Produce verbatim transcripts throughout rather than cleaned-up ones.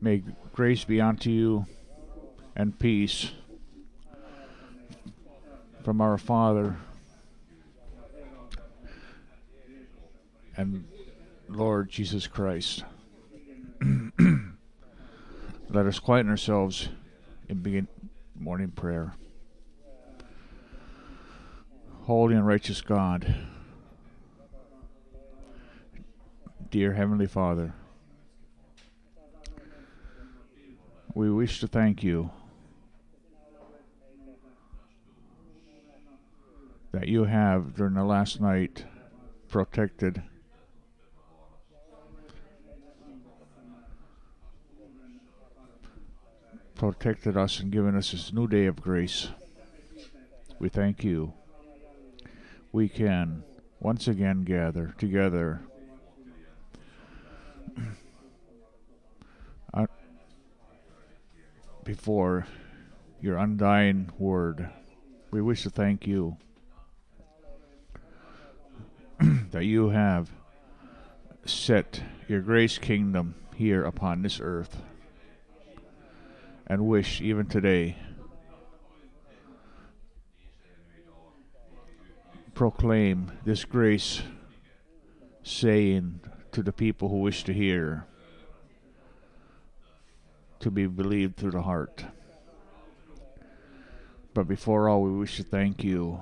May grace be unto you and peace from our Father and Lord Jesus Christ. Let us quieten ourselves and begin morning prayer. Holy and righteous God, dear Heavenly Father, we wish to thank you that you have, during the last night, protected protected us and given us this new day of grace. We thank you. We can once again gather together uh, before your undying word. We wish to thank you that you have set your grace kingdom here upon this earth, and wish even today proclaim this grace saying to the people who wish to hear, to be believed through the heart. But before all, we wish to thank you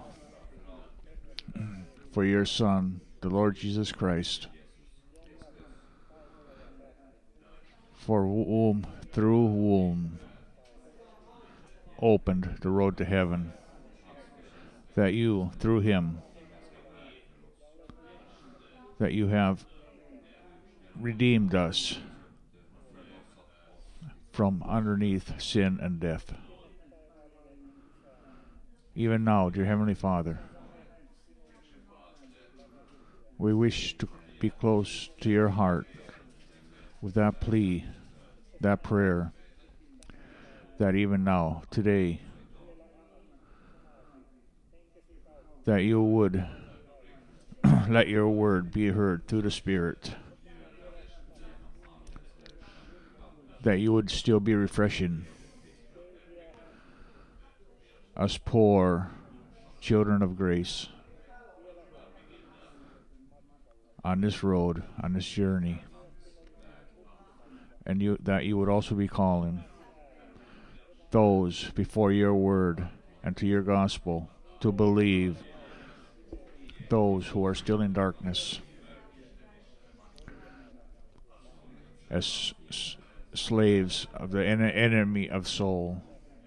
for your Son, the Lord Jesus Christ, for whom, through whom, opened the road to heaven, that you, through him, that you have redeemed us from underneath sin and death. Even now, dear Heavenly Father, we wish to be close to your heart with that plea, that prayer, that even now, today, that you would let your word be heard through the Spirit, that you would still be refreshing us poor children of grace on this road, on this journey, and you that you would also be calling those before your word and to your gospel to believe, those who are still in darkness, as s- slaves of the en- enemy of soul.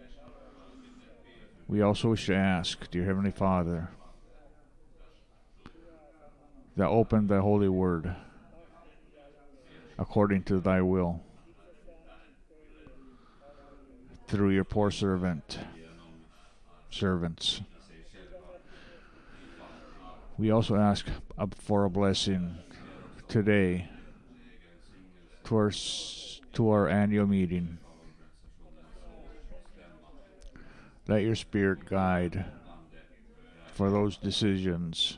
We also wish to ask, dear Heavenly Father, that open thy holy word according to thy will through your poor servant servants. We also ask for a blessing today to our, to our annual meeting. Let your Spirit guide for those decisions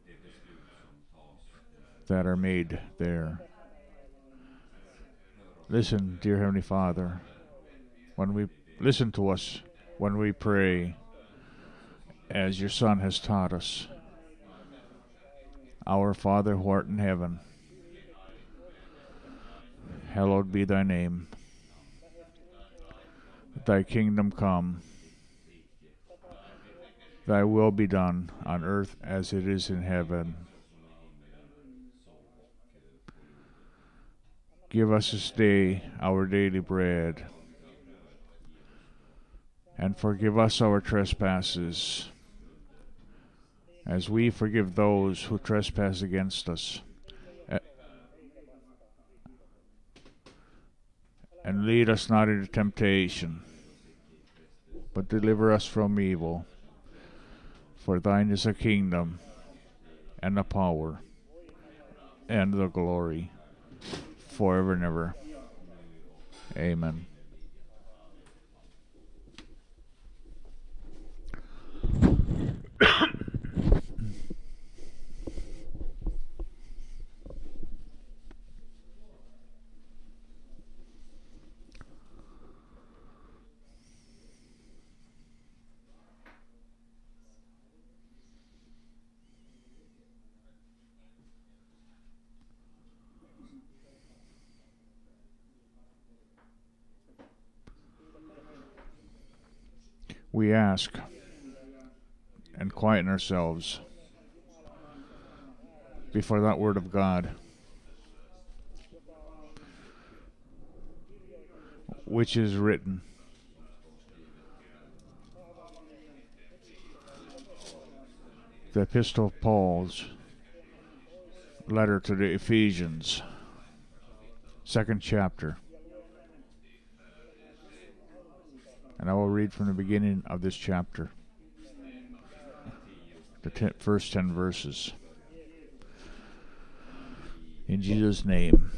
that are made there. Listen, dear Heavenly Father, when we listen to us when we pray, as your Son has taught us. Our Father who art in heaven, hallowed be thy name. Thy kingdom come. Thy will be done on earth as it is in heaven. Give us this day our daily bread, and forgive us our trespasses, as we forgive those who trespass against us. And lead us not into temptation, but deliver us from evil. For thine is the kingdom, and the power, and the glory, forever and ever. Amen. we ask and quieten ourselves before that Word of God, which is written. The Epistle of Paul's letter to the Ephesians, second chapter. And I will read from the beginning of this chapter, the ten, first ten verses. In Jesus' name.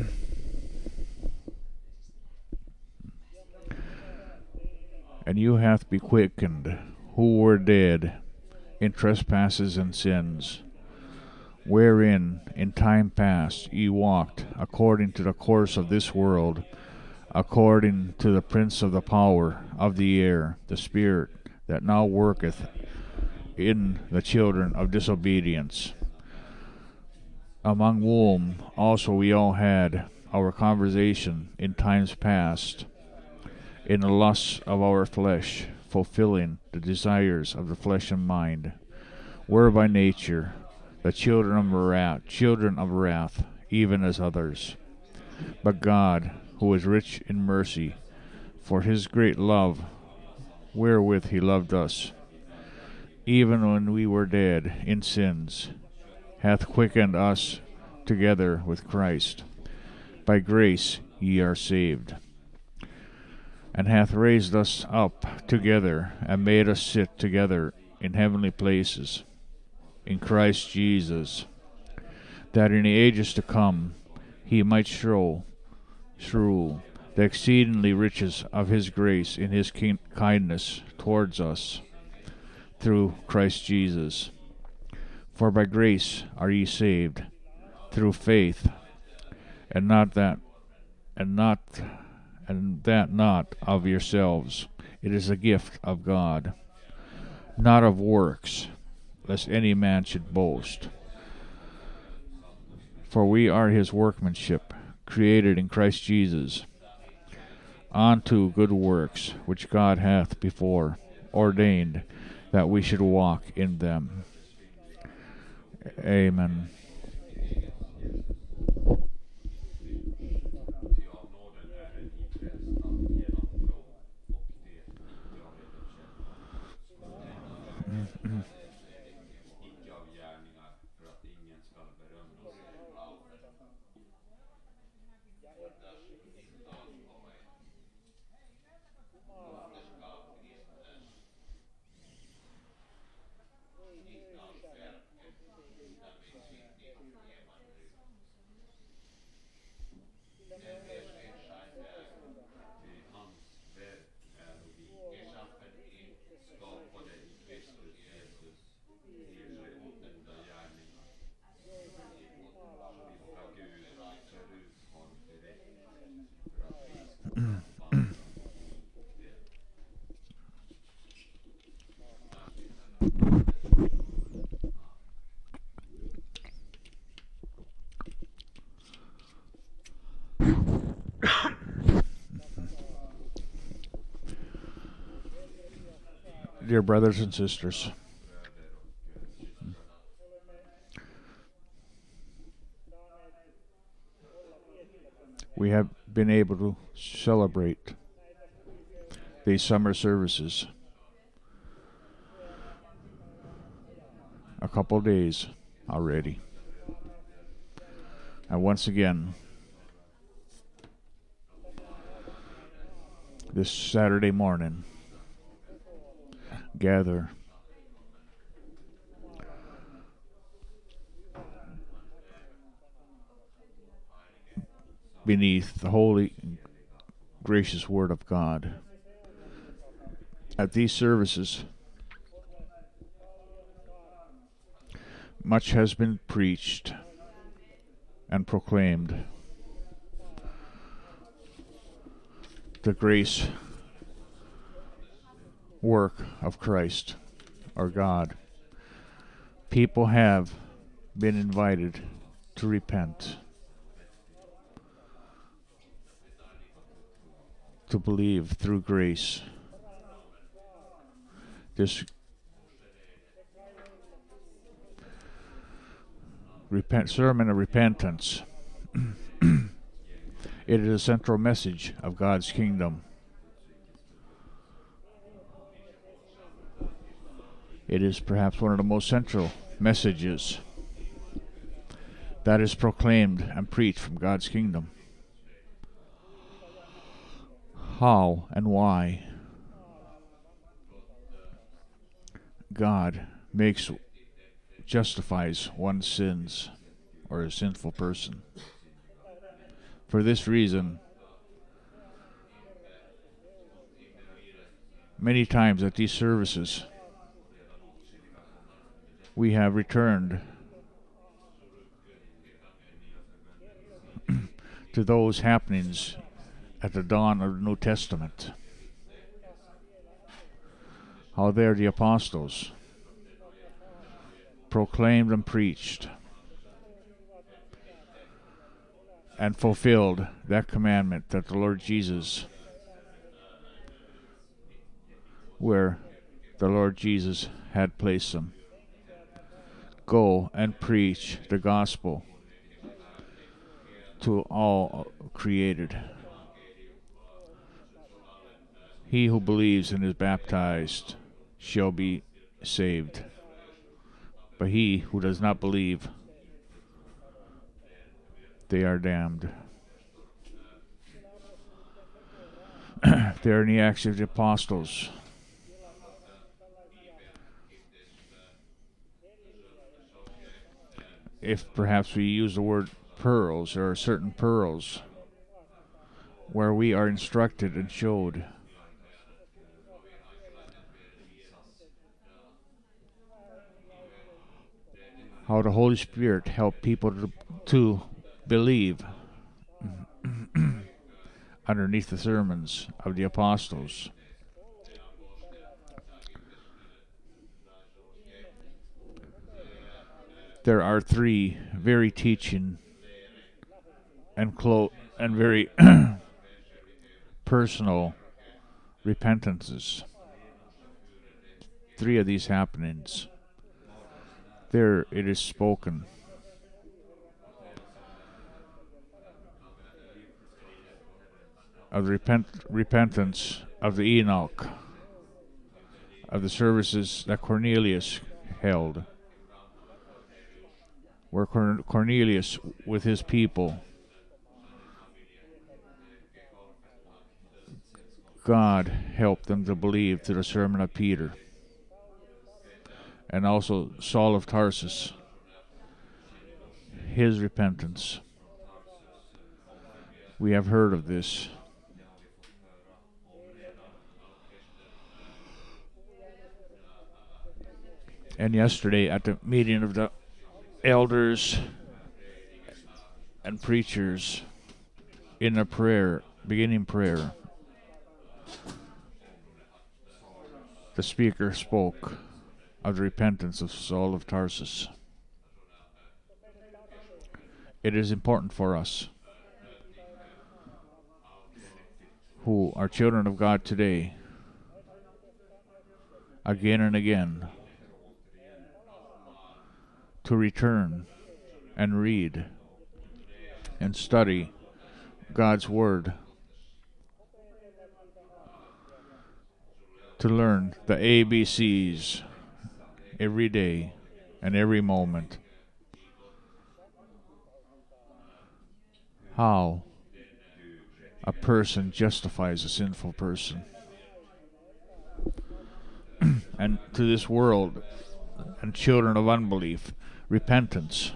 And you hath be quickened, who were dead in trespasses and sins, wherein in time past ye walked according to the course of this world, according to the prince of the power of the air, the spirit that now worketh in the children of disobedience, among whom also we all had our conversation in times past, in the lusts of our flesh, fulfilling the desires of the flesh and mind, were by nature the children of wrath, children of wrath, even as others. But God, who is rich in mercy, for his great love wherewith he loved us, even when we were dead in sins, hath quickened us together with Christ. By grace ye are saved, and hath raised us up together, and made us sit together in heavenly places, in Christ Jesus, that in the ages to come he might show through the exceedingly riches of his grace in his kindness towards us, through Christ Jesus. For by grace are ye saved, through faith, and not that, and not, and that not of yourselves. It is a gift of God, not of works, lest any man should boast. For we are his workmanship, created in Christ Jesus, unto good works, which God hath before ordained that we should walk in them. Amen. Dear brothers and sisters, we have been able to celebrate these summer services a couple days already. And once again, this Saturday morning, gather beneath the holy, gracious Word of God. At these services, much has been preached and proclaimed. The grace work of Christ, or God. People have been invited to repent, to believe through grace this repent, sermon of repentance. It is a central message of God's kingdom. It is perhaps one of the most central messages that is proclaimed and preached from God's kingdom. How and why God makes, justifies one's sins or a sinful person. For this reason, many times at these services, we have returned to those happenings at the dawn of the New Testament. How there the apostles proclaimed and preached and fulfilled that commandment that the Lord Jesus, where the Lord Jesus had placed them. Go and preach the gospel to all created. He who believes and is baptized shall be saved, but he who does not believe, they are damned. There in the Acts of the Apostles, if perhaps we use the word pearls, there are certain pearls where we are instructed and showed how the Holy Spirit helped people to, to believe underneath the sermons of the apostles. There are three very teaching and clo- and very personal repentances. Three of these happenings. There it is spoken. Of the repent, repentance of the Enoch, of the services that Cornelius held, where Cornelius with his people, God helped them to believe through the sermon of Peter, and also Saul of Tarsus, his repentance. We have heard of this. And yesterday at the meeting of the elders and preachers, in a prayer, beginning prayer, the speaker spoke of the repentance of Saul of Tarsus. It is important for us who are children of God today, again and again, to return and read and study God's Word, to learn the A B Cs every day and every moment. How a person justifies a sinful person. And to this world and children of unbelief, repentance.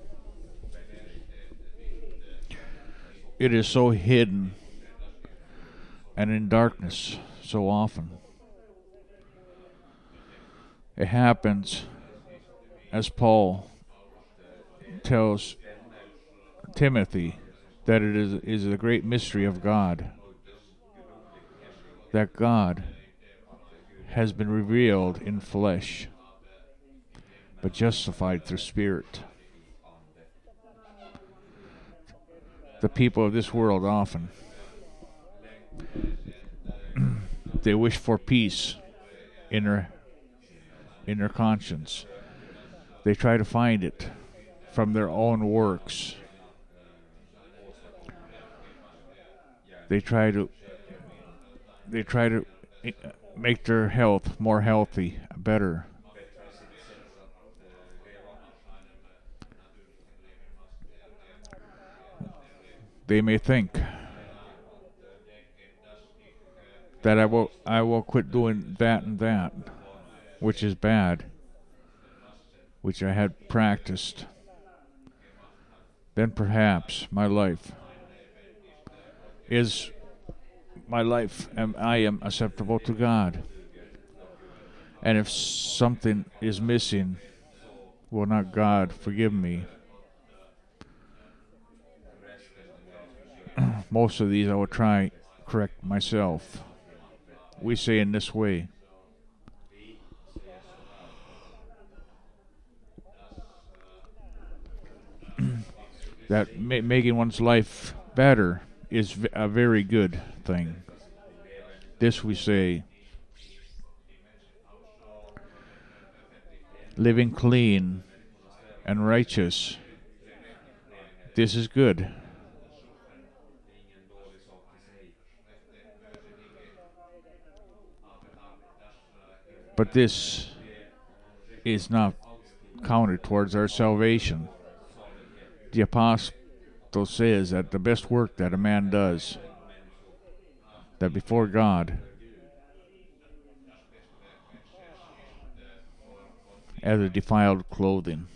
It is so hidden and in darkness so often. It happens, as Paul tells Timothy, that it is, is a great mystery of God, that God has been revealed in flesh, but justified through spirit. The people of this world often, they wish for peace in their in their conscience. They try to find it from their own works. They try to they try to make their health more healthy, better. They may think that I will I will quit doing that and that, which is bad, which I had practiced. Then perhaps my life is my life and I am acceptable to God. And if something is missing, will not God forgive me? Most of these I will try correct myself. We say in this way. That ma- making one's life better is v- a very good thing. This we say. Living clean and righteous. This is good. But this is not counted towards our salvation. The apostle says that the best work that a man does, that before God, as a defiled clothing.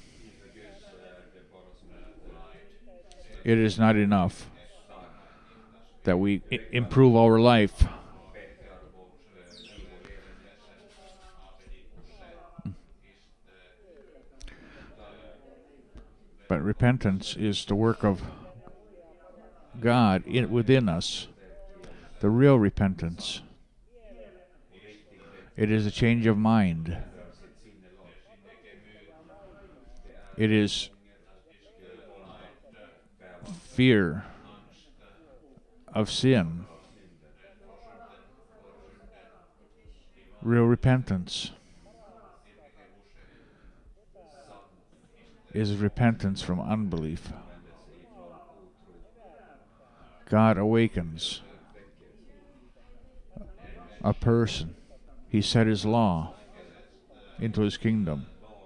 It is not enough that we I- improve our life. But repentance is the work of God in, within us. The real repentance. It is a change of mind. It is fear of sin. Real repentance is repentance from unbelief. God awakens a person. He set his law into his kingdom.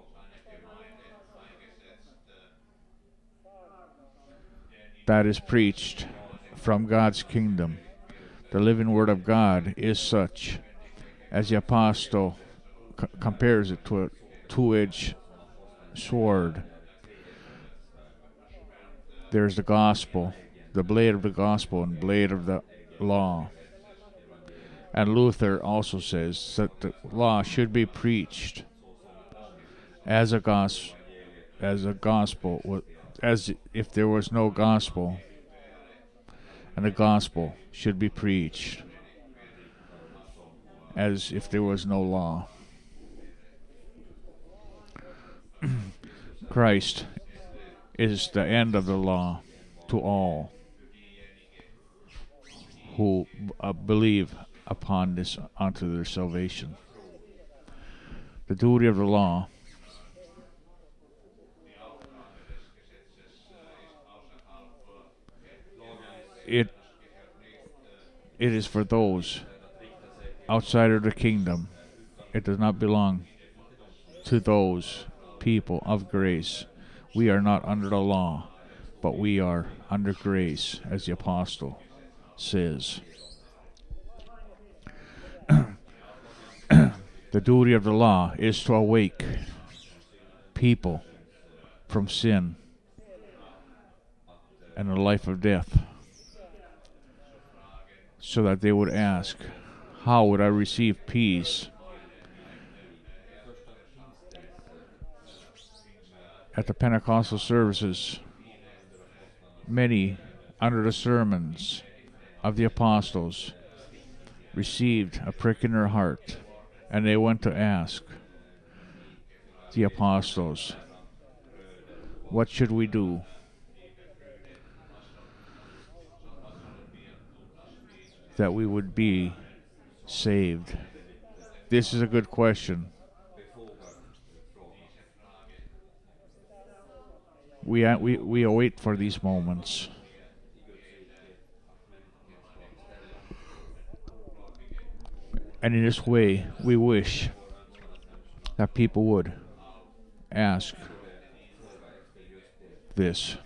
That is preached from God's kingdom. The living word of God is such, as the apostle c- compares it to a two-edged sword. There's the gospel, the blade of the gospel and blade of the law. And Luther also says that the law should be preached as a gos- as a gospel, as if there was no gospel, and the gospel should be preached as if there was no law. Christ is the end of the law to all who uh, believe upon this unto their salvation. The duty of the law it it is for those outside of the kingdom. It does not belong to those people of grace. We are not under the law, but we are under grace, as the apostle says. The duty of the law is to awake people from sin and the life of death, so that they would ask, how would I receive peace? At the Pentecostal services, many, under the sermons of the apostles, received a prick in their heart, and they went to ask the apostles, what should we do? That we would be saved. This is a good question. We, uh, we, we await for these moments. And in this way, we wish that people would ask this.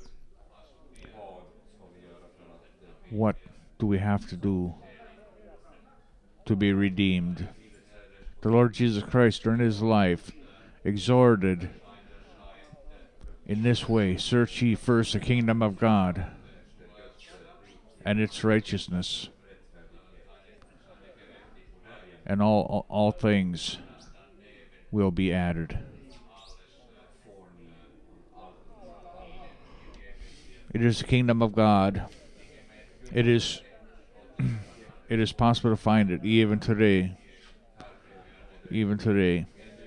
What do we have to do to be redeemed? The Lord Jesus Christ, during his life, exhorted in this way: search ye first the kingdom of God and its righteousness, and all, all, all things will be added. It is the kingdom of God. It is it is possible to find it even today. Even today.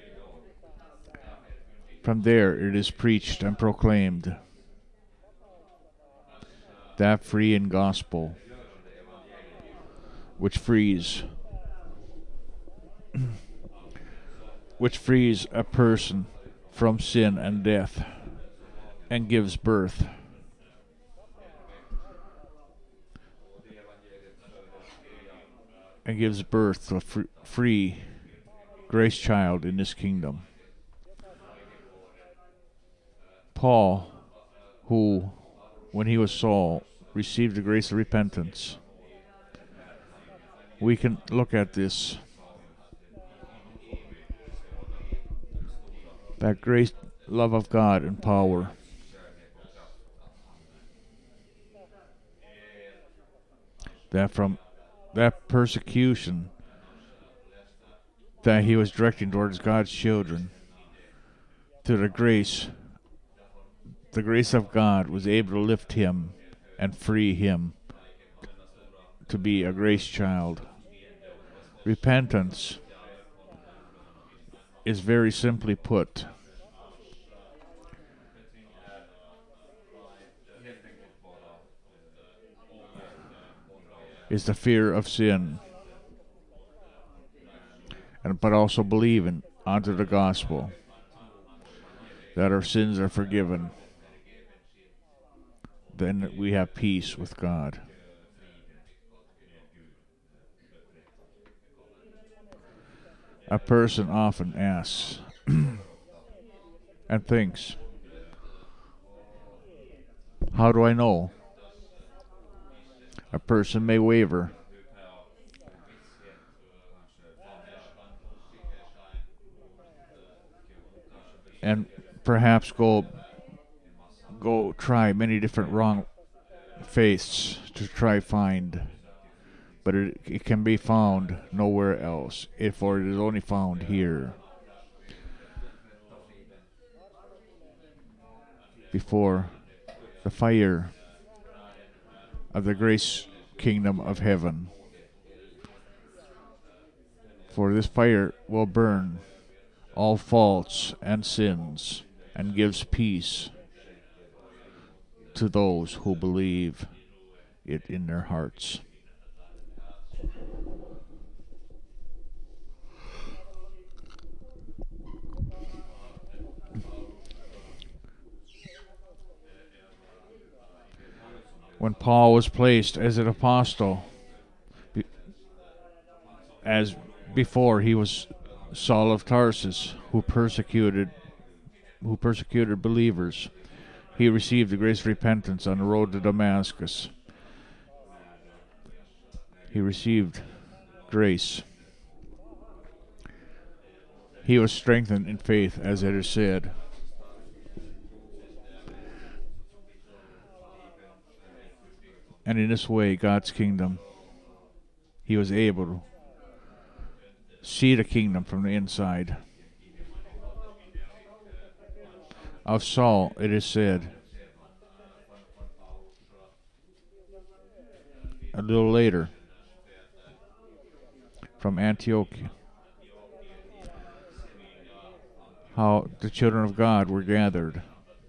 From there it is preached and proclaimed. That free in gospel which frees which frees a person from sin and death and gives birth and gives birth to a free, free grace child in this kingdom. Paul, who, when he was Saul, received the grace of repentance, we can look at this. That grace, love of God, and power. That from that persecution that he was directing towards God's children, to the grace, the grace of God was able to lift him and free him to be a grace child. Repentance is very simply put is the fear of sin, and but also believing onto the gospel that our sins are forgiven. Then we have peace with God. A person often asks and thinks, how do I know? A person may waver. And perhaps go go try many different wrong faiths to try find, but it, it can be found nowhere else, if or it is only found here. Before the fire of the grace kingdom of heaven. For this fire will burn all faults and sins and gives peace to those who believe it in their hearts. When Paul was placed as an apostle, as before he was Saul of Tarsus, who persecuted who persecuted believers, he received the grace of repentance on the road to Damascus. He received grace. He was strengthened in faith, as it is said. And in this way, God's kingdom, he was able to see the kingdom from the inside. Of Saul, it is said, a little later, from Antioch, how the children of God were gathered.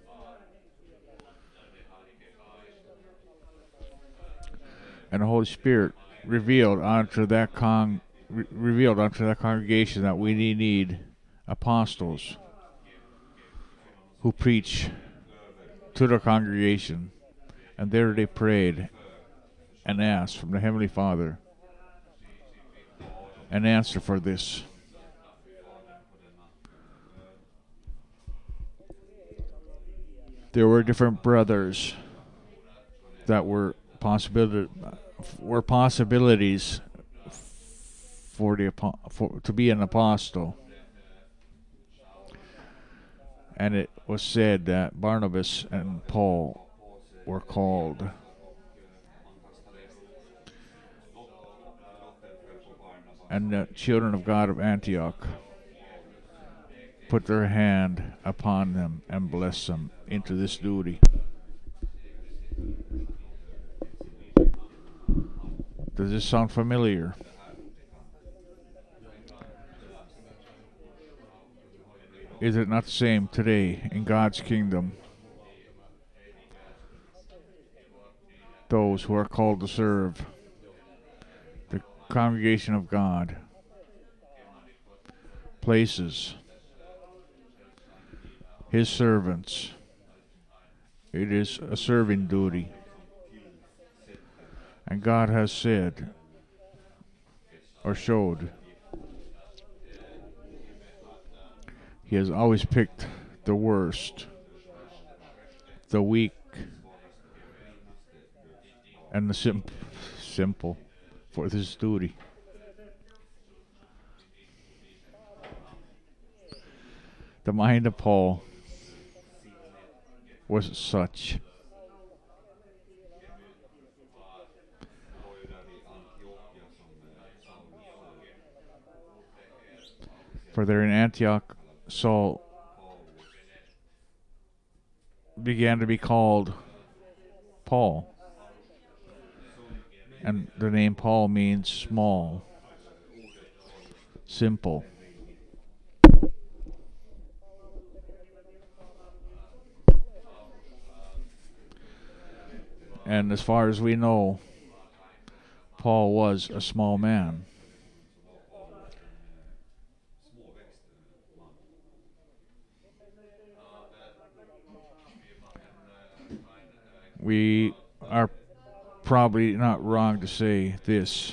And the Holy Spirit revealed unto that con re revealed unto that congregation that we need apostles who preach to the congregation, and there they prayed and asked from the Heavenly Father an answer for this. There were different brothers that were possibility were possibilities for the for to be an apostle, and it was said that Barnabas and Paul were called. And the children of God of Antioch put their hand upon them and blessed them into this duty. Does this sound familiar? Is it not the same today in God's kingdom? Those who are called to serve the congregation of God, places His servants. It is a serving duty. And God has said or showed He has always picked the worst, the weak, and the sim- simple for this duty. The mind of Paul was such. For there in Antioch, Saul began to be called Paul. And the name Paul means small, simple. And as far as we know, Paul was a small man. We are probably not wrong to say this,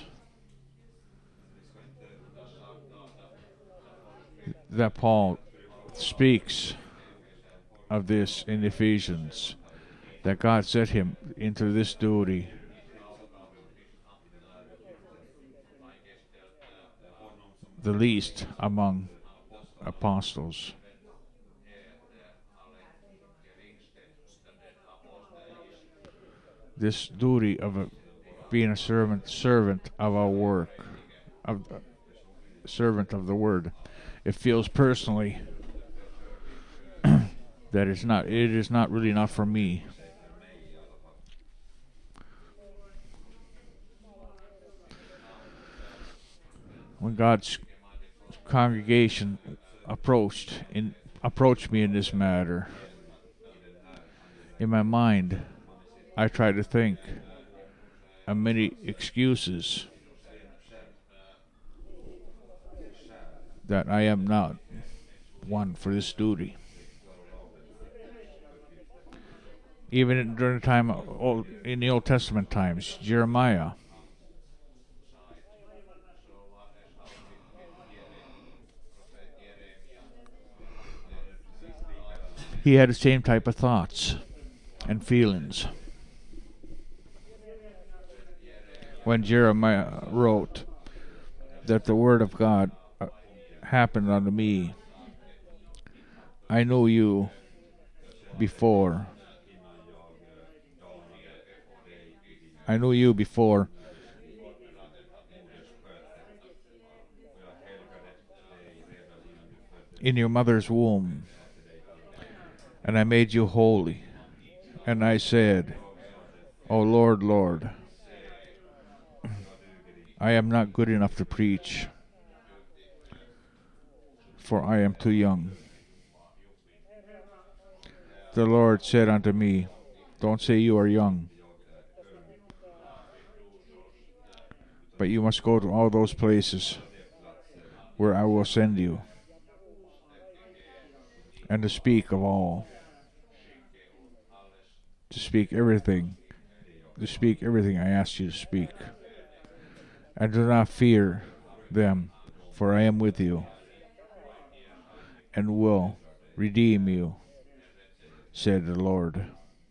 that Paul speaks of this in Ephesians, that God set him into this duty the least among apostles. This duty of a, being a servant, servant of our work, of the, servant of the word, it feels personally that it's not. It is not really not for me. When God's congregation approached in approached me in this matter, in my mind, I try to think of many excuses that I am not one for this duty. Even during the time of old, in the Old Testament times, Jeremiah, he had the same type of thoughts and feelings. When Jeremiah wrote that the word of God uh, happened unto me, I knew you before. I knew you before in your mother's womb, and I made you holy. And I said, O Lord, Lord, I am not good enough to preach, for I am too young. The Lord said unto me, don't say you are young, but you must go to all those places where I will send you, and to speak of all. to speak everything, to speak everything I ask you to speak. And do not fear them, for I am with you, and will redeem you, said the Lord.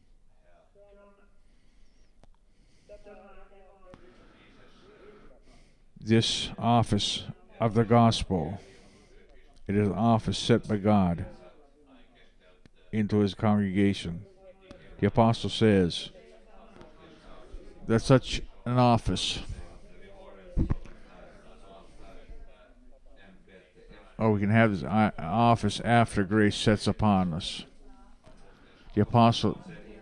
This office of the gospel, it is an office set by God into his congregation. The apostle says that such an office, or we can have this office after grace sets upon us. The apostle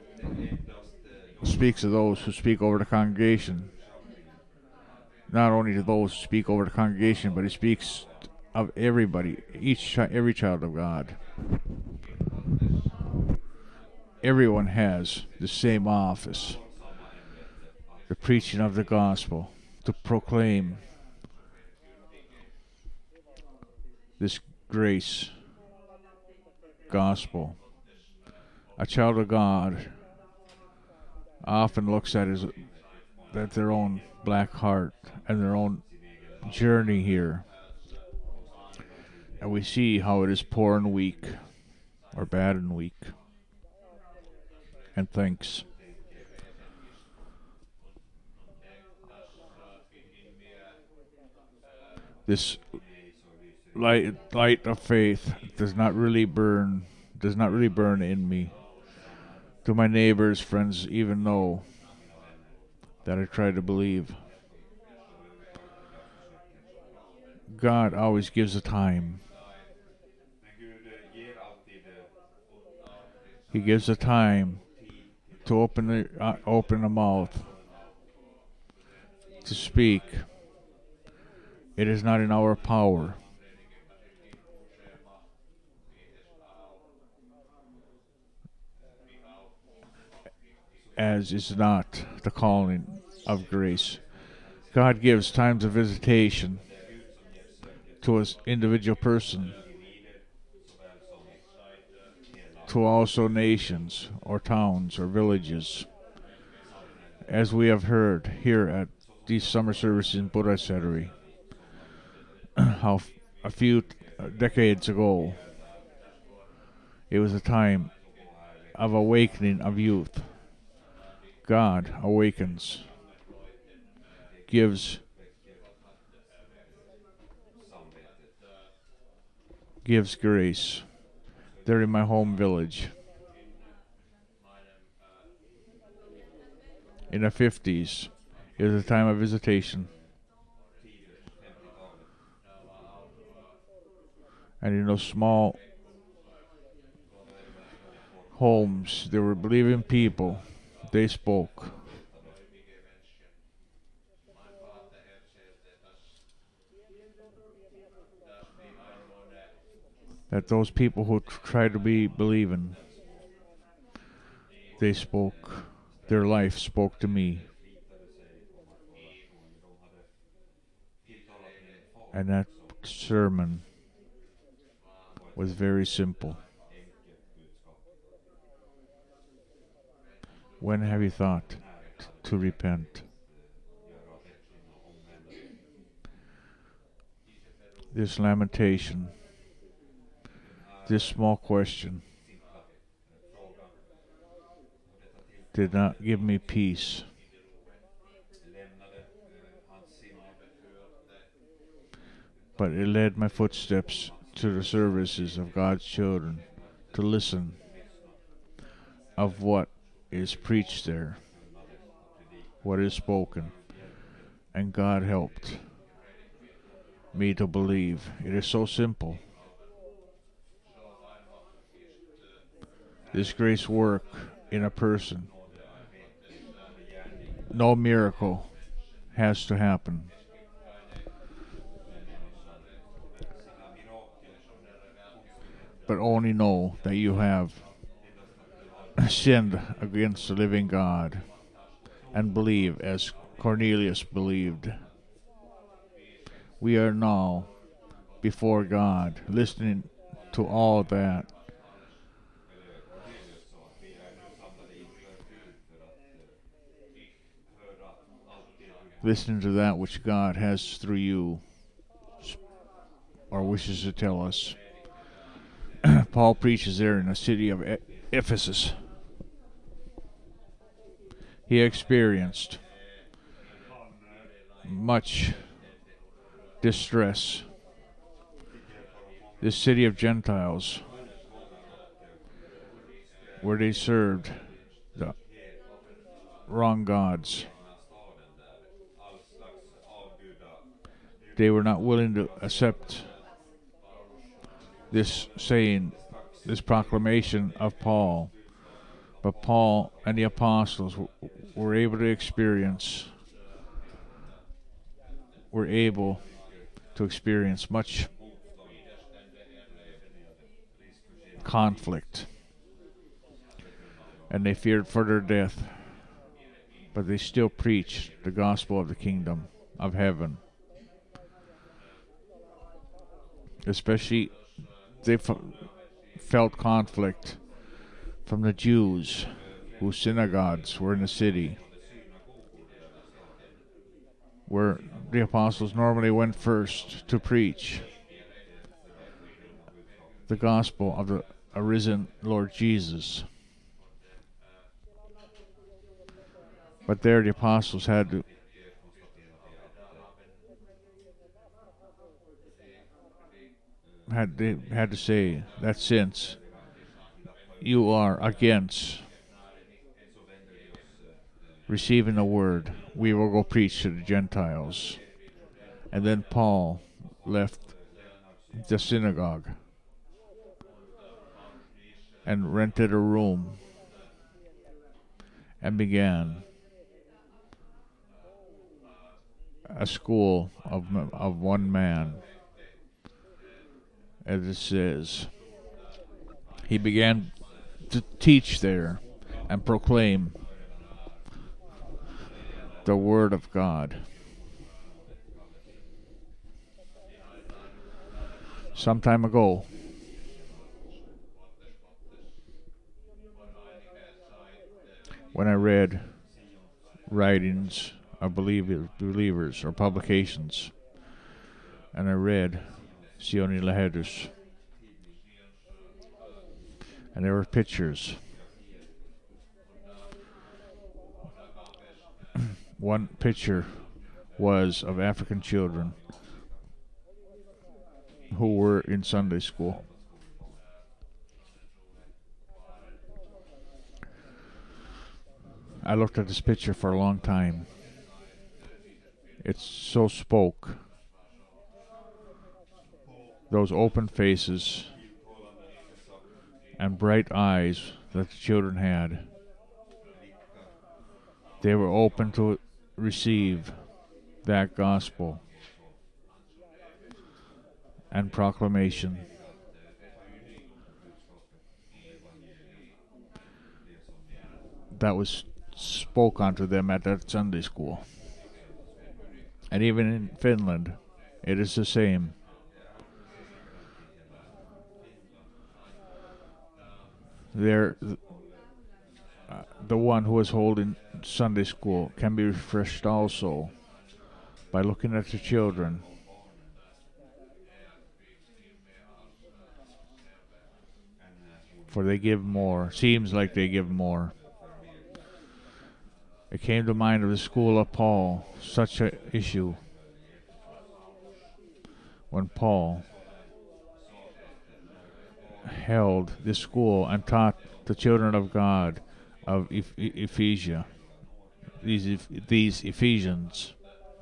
speaks of those who speak over the congregation. Not only to those who speak over the congregation, but he speaks of everybody, each every child of God. Everyone has the same office, the preaching of the gospel, to proclaim this grace gospel. A child of God often looks at his at their own black heart and their own journey here, and we see how it is poor and weak, or bad and weak, and thinks, this light light of faith does not really burn does not really burn in me. Do my neighbors, friends even know that I try to believe? God always gives a time. He gives a time to open the uh, open the mouth, to speak. It is not in our power. As is not the calling of grace. God gives times of visitation to an individual person, to also nations or towns or villages. As we have heard here at these summer services in Purasjärvi, how a few decades ago it was a time of awakening of youth. God awakens, gives gives grace. There in my home village, in the fifties, it was a time of visitation. And in those small homes, there were believing people. They spoke. That those people who tried to be believing, they spoke. Their life spoke to me. And that sermon was very simple. When have you thought t- to repent? This lamentation, this small question, did not give me peace. But it led my footsteps to the services of God's children, to listen of what is preached there, what is spoken, and God helped me to believe. It is so simple. This grace work in a person, no miracle has to happen. But only know that you have sinned against the living God, and believe as Cornelius believed. We are now before God, listening to all that listening to that which God has through you or wishes to tell us. Paul preaches there in the city of e- Ephesus. He experienced much distress. This city of Gentiles, where they served the wrong gods, they were not willing to accept this saying, this proclamation of Paul. But Paul and the apostles w- were able to experience, were able to experience much conflict. And they feared for their death. But they still preached the gospel of the kingdom of heaven. Especially, they f- felt conflict from the Jews whose synagogues were in the city, where the apostles normally went first to preach the gospel of the arisen Lord Jesus. But there the apostles had to had they had to say that since you are against receiving the word, we will go preach to the Gentiles. And then Paul left the synagogue and rented a room and began a school of of one man. As it says, he began to teach there and proclaim the word of God. Some time ago, when I read writings of believer, believers or publications, and I read Sioni Lahedus, and there were pictures. One picture was of African children who were in Sunday school. I looked at this picture for a long time. It so spoke. Those open faces and bright eyes that the children had. They were open to receive that gospel and proclamation. That was spoke unto them at that Sunday school. And even in Finland, it is the same. There, uh, the one who is holding Sunday school can be refreshed also by looking at the children. For they give more. Seems like they give more. It came to mind of the school of Paul, such an issue. When Paul held this school and taught the children of God of Eph- Ephesia, these these Ephesians.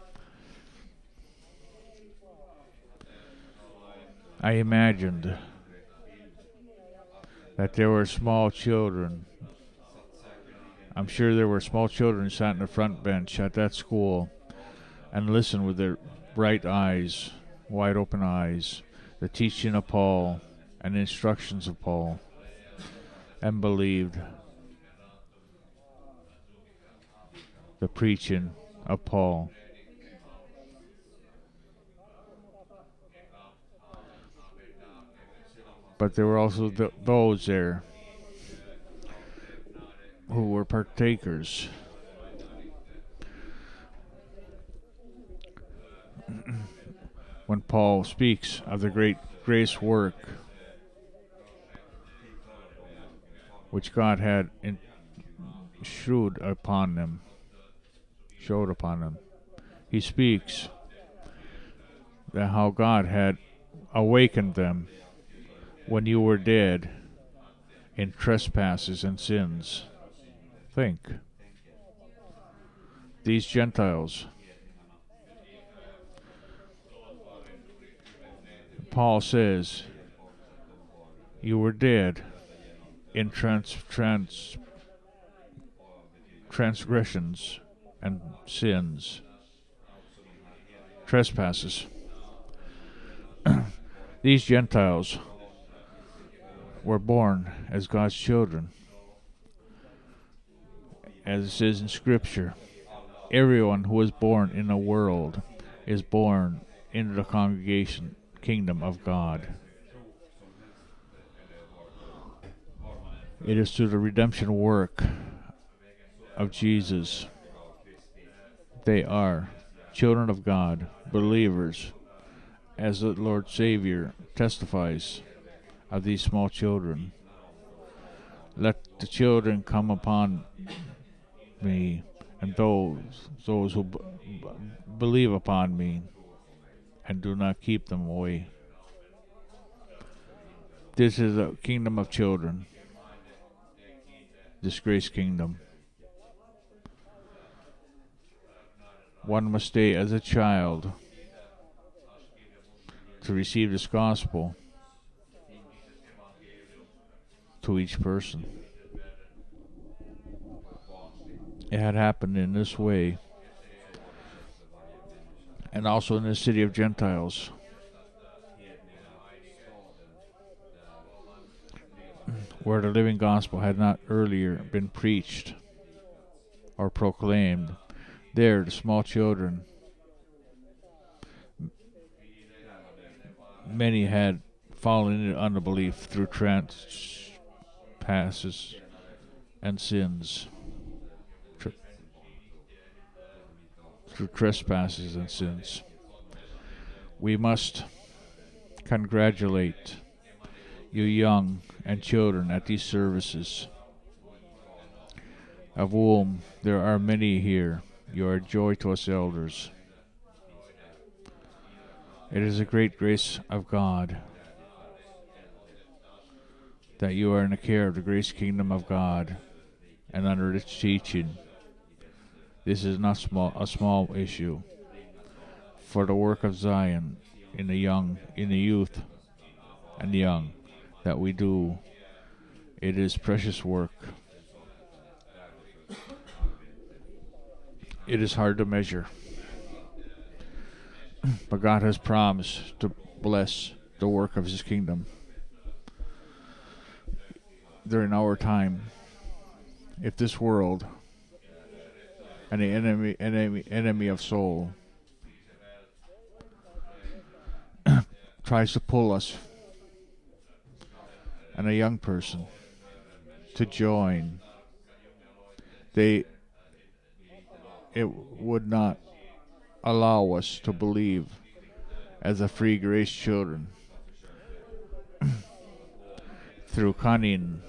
I imagined that there were small children. I'm sure there were small children who sat in the front bench at that school and listened with their bright eyes, wide open eyes, the teaching of Paul and the instructions of Paul, and believed the preaching of Paul. But there were also th- those there who were partakers when Paul speaks of the great grace work which God had in, shewed upon them, showed upon them. He speaks that how God had awakened them when you were dead in trespasses and sins. Think. These Gentiles, Paul says, you were dead in trans, trans, transgressions and sins, trespasses. These Gentiles were born as God's children. As it says in Scripture, everyone who is born in the world is born into the congregation, kingdom of God. It is through the redemption work of Jesus. They are children of God, believers, as the Lord Savior testifies of these small children. Let the children come upon me, and those those who b- b- believe upon me, and do not keep them away. This is a kingdom of children. This grace kingdom. One must stay as a child to receive this gospel to each person. It had happened in this way, and also in the city of Gentiles, where the living gospel had not earlier been preached or proclaimed. There, the small children, many had fallen into unbelief through trespasses and sins. Tr- through trespasses and sins. We must congratulate you young and children at these services, of whom there are many here. You are a joy to us elders. It is a great grace of God that you are in the care of the grace kingdom of God and under its teaching. This is not small, a small issue. For the work of Zion in the young, in the youth and young that we do, it is precious work. It is hard to measure. But God has promised to bless the work of His kingdom during our time. If this world and the enemy, enemy, enemy of soul tries to pull us and a young person to join, they it would not allow us to believe as a free grace children. Through cunning,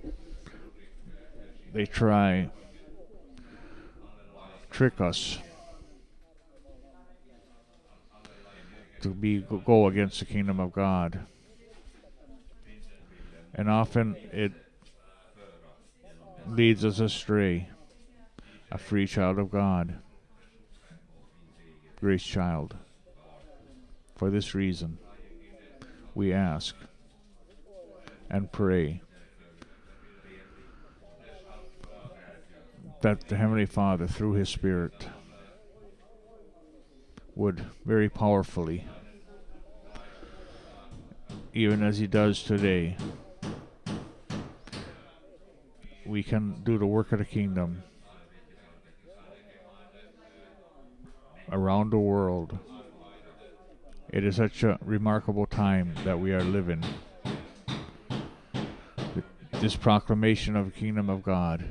they try trick us to be go against the kingdom of God, and often it leads us astray. A free child of God, grace child. For this reason, we ask and pray that the Heavenly Father, through His Spirit, would very powerfully, even as He does today, we can do the work of the kingdom around the world. It is such a remarkable time that we are living. This proclamation of the kingdom of God,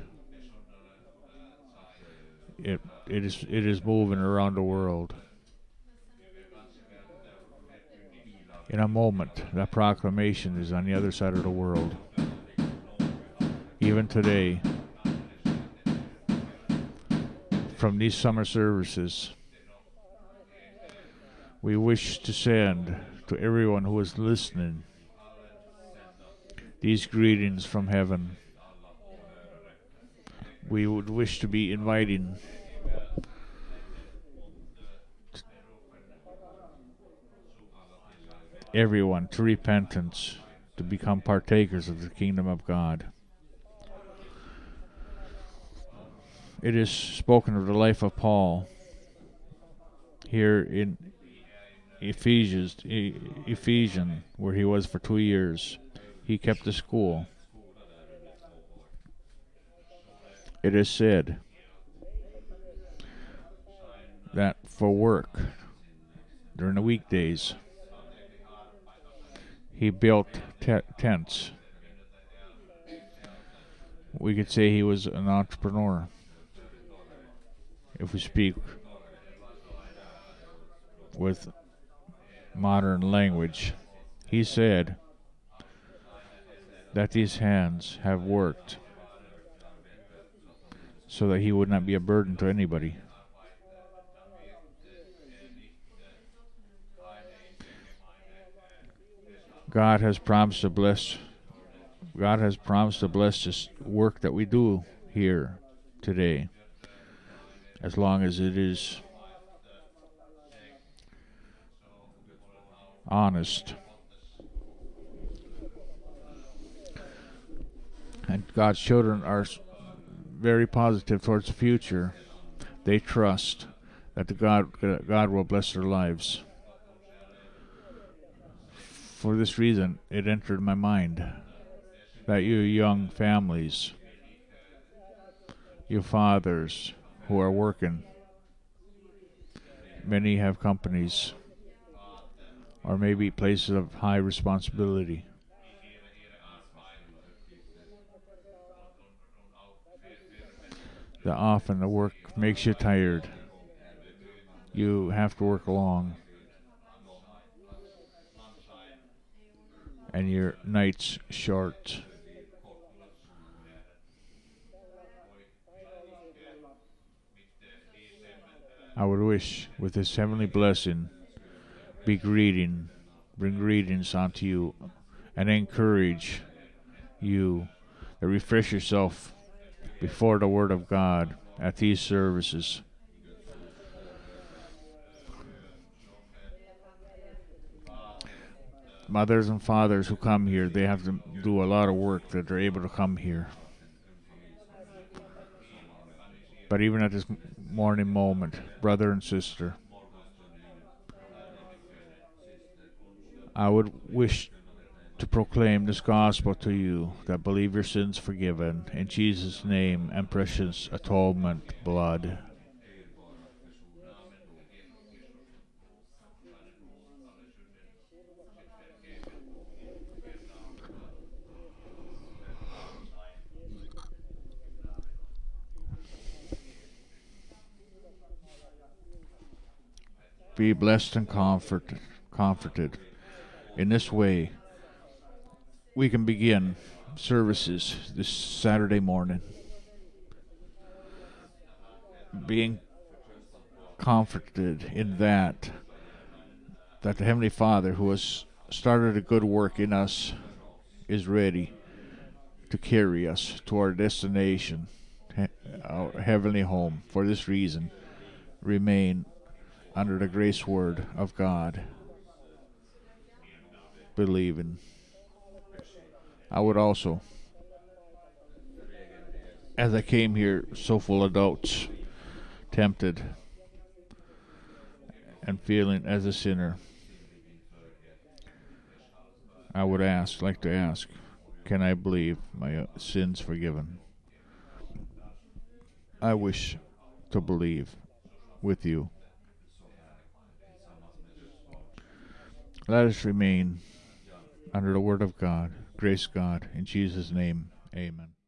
it it is it is moving around the world. In a moment, that proclamation is on the other side of the world. Even today, from these summer services, we wish to send to everyone who is listening these greetings from heaven. We would wish to be inviting everyone to repentance, to become partakers of the kingdom of God. It is spoken of the life of Paul here in Ephesians, Ephesians, where he was for two years. He kept the school. It is said that for work during the weekdays, he built te- tents. We could say he was an entrepreneur, if we speak with modern language. He said that these hands have worked so that he would not be a burden to anybody. God has promised to bless God has promised to bless this work that we do here today, as long as it is honest. And God's children are very positive towards the future. They trust that the God God will bless their lives. For this reason, it entered my mind that you young families, you fathers who are working, many have companies or maybe places of high responsibility. That often the work makes you tired. You have to work long, and your nights short. I would wish with this heavenly blessing be greeting, bring greetings unto you, and encourage you to refresh yourself before the Word of God at these services. Mothers and fathers who come here, they have to do a lot of work that they're able to come here. But even at this morning moment, brother and sister, I would wish to proclaim this gospel to you, that believe your sins forgiven in Jesus' name and precious atonement blood. Be blessed and comforted, comforted. In this way, we can begin services this Saturday morning, being comforted in that that the Heavenly Father, who has started a good work in us, is ready to carry us to our destination, our heavenly home. For this reason, remain under the grace word of God, believing. I would also, as I came here so full of doubts, tempted, and feeling as a sinner, I would ask, like to ask, can I believe my sins forgiven? I wish to believe with you. Let us remain under the Word of God, grace God, in Jesus' name, amen.